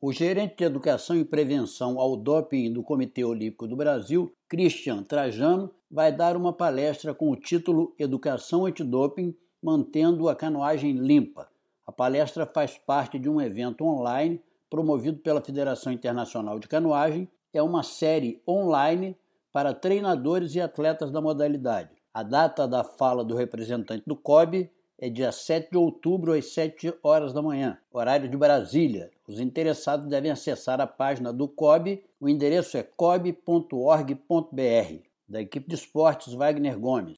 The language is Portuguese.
O gerente de Educação e Prevenção ao Doping do Comitê Olímpico do Brasil, Christian Trajano, vai dar uma palestra com o título Educação Antidoping, mantendo a canoagem limpa. A palestra faz parte de um evento online promovido pela Federação Internacional de Canoagem. É uma série online para treinadores e atletas da modalidade. A data da fala do representante do COB é dia 7 de outubro, às 7 horas da manhã, horário de Brasília. Os interessados devem acessar a página do COB, o endereço é cob.org.br. Da equipe de esportes, Wagner Gomes.